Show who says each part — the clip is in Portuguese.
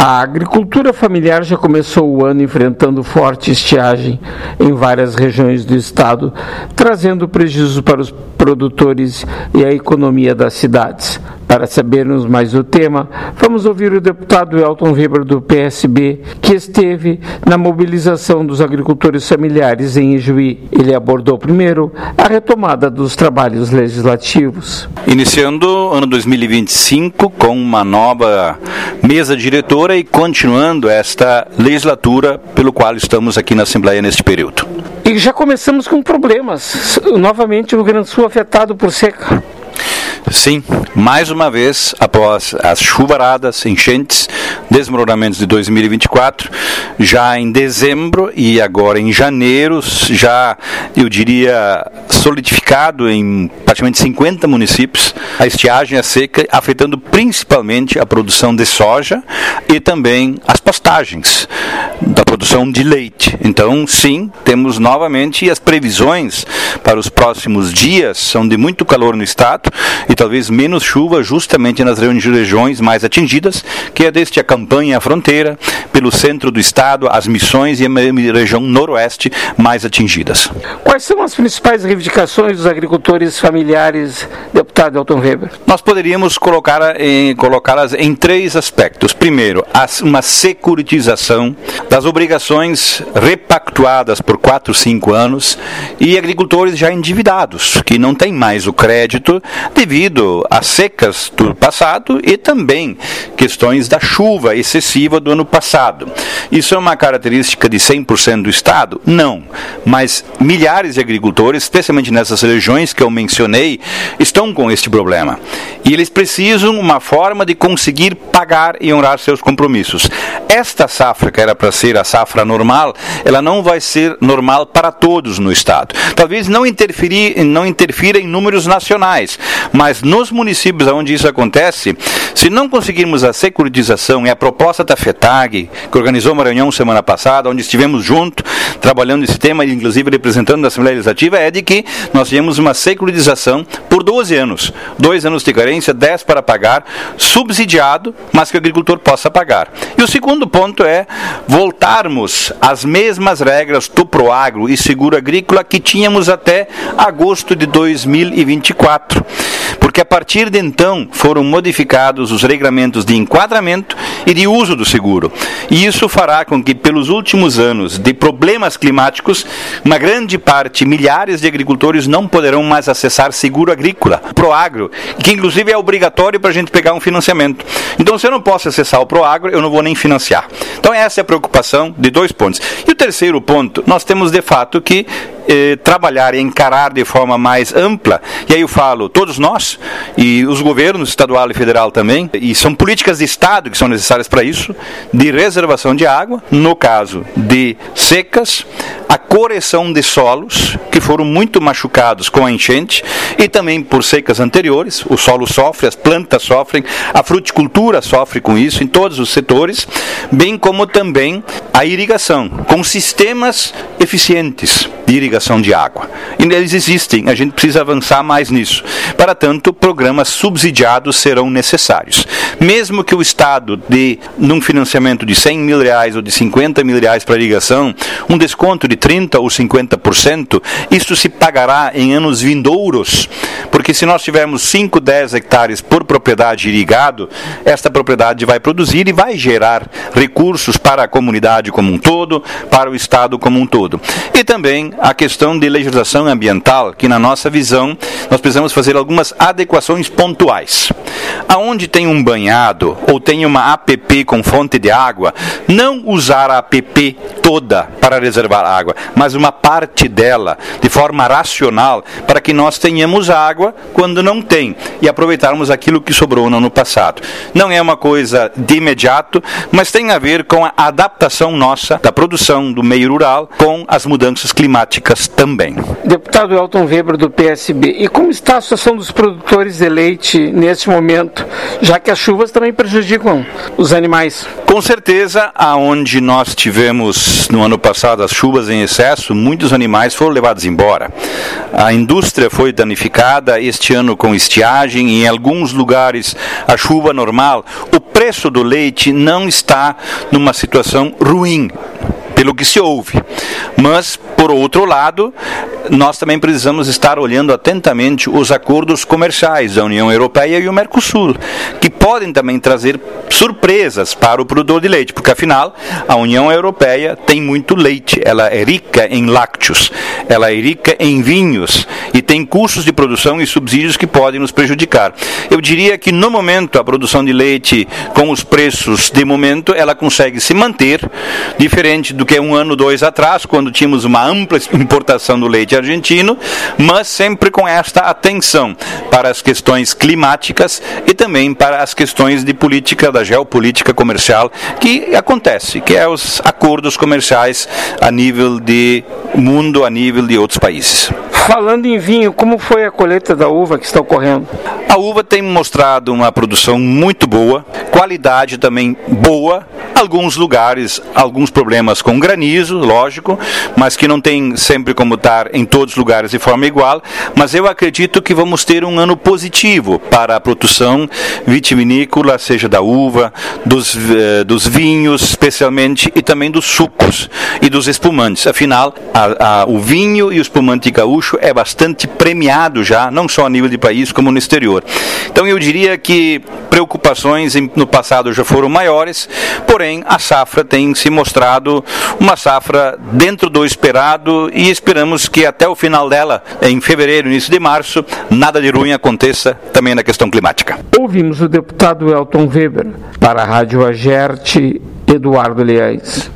Speaker 1: A agricultura familiar já começou o ano enfrentando forte estiagem em várias regiões do estado, trazendo prejuízo para os produtores e a economia das cidades. Para sabermos mais do tema, vamos ouvir o deputado Elton Weber do PSB, que esteve na mobilização dos agricultores familiares em Ijuí. Ele abordou primeiro a retomada dos trabalhos legislativos.
Speaker 2: Iniciando o ano 2025 com uma nova mesa diretora e continuando esta legislatura pelo qual estamos aqui na Assembleia neste período.
Speaker 1: E já começamos com problemas. Novamente o Rio Grande do Sul afetado por seca.
Speaker 2: Sim, mais uma vez, após as chuvaradas, enchentes, desmoronamentos de 2024, já em dezembro e agora em janeiro, já, eu diria, solidificado em praticamente 50 municípios, a estiagem, a seca, afetando principalmente a produção de soja e também as pastagens da produção de leite. Então, sim, temos novamente, e as previsões para os próximos dias são de muito calor no estado e talvez menos chuva justamente nas regiões mais atingidas, que é desde a campanha à fronteira, pelo centro do estado, as Missões e a região noroeste mais atingidas.
Speaker 1: Quais são as principais reivindicações dos agricultores familiares, deputado Elton Weber?
Speaker 2: Nós poderíamos colocá-las em três aspectos. Primeiro, uma securitização das obrigações repactuadas por 4, 5 anos e agricultores já endividados, que não têm mais o crédito devido às secas do passado e também questões da chuva excessiva do ano passado. Isso é uma característica de 100% do Estado? Não, mas milhares de agricultores, especialmente nessas regiões que eu mencionei, estão com este problema. E eles precisam uma forma de conseguir pagar e honrar seus compromissos. Esta safra, que era para ser a safra normal, ela não vai ser normal para todos no Estado. Talvez não interfira em números nacionais, mas nos municípios onde isso acontece, se não conseguirmos a securitização e a proposta da FETAG, que organizou uma reunião semana passada, onde estivemos juntos, trabalhando esse tema, inclusive representando a Assembleia Legislativa, é de que nós tínhamos uma securitização por 12 anos. 2 anos de carência, 10 para pagar, subsidiado, mas que o agricultor possa pagar. E o segundo ponto é voltarmos às mesmas regras do Proagro e Seguro Agrícola que tínhamos até agosto de 2024. Porque a partir de então foram modificados os regulamentos de enquadramento e de uso do seguro. E isso fará com que, pelos últimos anos de problemas climáticos, uma grande parte, milhares de agricultores não poderão mais acessar seguro agrícola, Proagro, que inclusive é obrigatório para a gente pegar um financiamento. Então, se eu não posso acessar o Proagro, eu não vou nem financiar. Então, essa é a preocupação de 2 pontos. E o terceiro ponto, nós temos de fato que trabalhar e encarar de forma mais ampla, e aí eu falo todos nós, e os governos estadual e federal também, e são políticas de Estado que são necessárias para isso, de reservação de água, no caso de secas, a correção de solos, que foram muito machucados com a enchente, e também por secas anteriores, o solo sofre, as plantas sofrem, a fruticultura sofre com isso, em todos os setores, bem como também a irrigação, com sistemas eficientes de irrigação de água. E eles existem, a gente precisa avançar mais nisso. Para tanto, programas subsidiados serão necessários. Mesmo que o Estado dê, num financiamento de R$100 mil ou de R$50 mil para irrigação, um desconto de 30% ou 50%, isso se pagará em anos vindouros, porque se nós tivermos 5, 10 hectares por propriedade irrigado, esta propriedade vai produzir e vai gerar recursos para a comunidade como um todo, para o Estado como um todo. E também a questão de legislação ambiental, que na nossa visão nós precisamos fazer algumas adequações pontuais. Aonde tem um banhado ou tem uma APP com fonte de água, não usar a APP toda para reservar água, mas uma parte dela de forma racional para que nós tenhamos água quando não tem e aproveitarmos aquilo que sobrou no ano passado. Não é uma coisa de imediato, mas tem a ver com a adaptação nossa da produção do meio rural com as mudanças climáticas climáticas também.
Speaker 1: Deputado Elton Weber, do PSB, e como está a situação dos produtores de leite neste momento, já que as chuvas também prejudicam os animais?
Speaker 2: Com certeza, aonde nós tivemos no ano passado as chuvas em excesso, muitos animais foram levados embora. A indústria foi danificada este ano com estiagem, em alguns lugares a chuva normal. O preço do leite não está numa situação ruim, pelo que se ouve. Mas, por outro lado, nós também precisamos estar olhando atentamente os acordos comerciais da União Europeia e o Mercosul, que podem também trazer surpresas para o produtor de leite, porque afinal a União Europeia tem muito leite, ela é rica em lácteos, ela é rica em vinhos e tem custos de produção e subsídios que podem nos prejudicar. Eu diria que no momento a produção de leite, com os preços de momento, ela consegue se manter, diferente do que um ano, 2 atrás, quando tínhamos uma ampla importação do leite argentino, mas sempre com esta atenção para as questões climáticas e também para as questões de política, da geopolítica comercial que acontece, que é os acordos comerciais a nível de mundo, a nível de outros países.
Speaker 1: Falando em vinho, como foi a colheita da uva que está ocorrendo?
Speaker 2: A uva tem mostrado uma produção muito boa, qualidade também boa, alguns lugares, alguns problemas com granizo, lógico, mas que não tem sempre como estar em todos os lugares de forma igual, mas eu acredito que vamos ter um ano positivo para a produção vitivinícola, seja da uva, dos vinhos especialmente, e também dos sucos e dos espumantes. Afinal, o vinho e o espumante gaúcho é bastante premiado já, não só a nível de país como no exterior. Então eu diria que preocupações no passado já foram maiores, porém a safra tem se mostrado uma safra dentro do esperado e esperamos que até o final dela, em fevereiro, início de março, nada de ruim aconteça também na questão climática.
Speaker 1: Ouvimos o deputado Elton Weber. Para a Rádio Agerte, Eduardo Leais.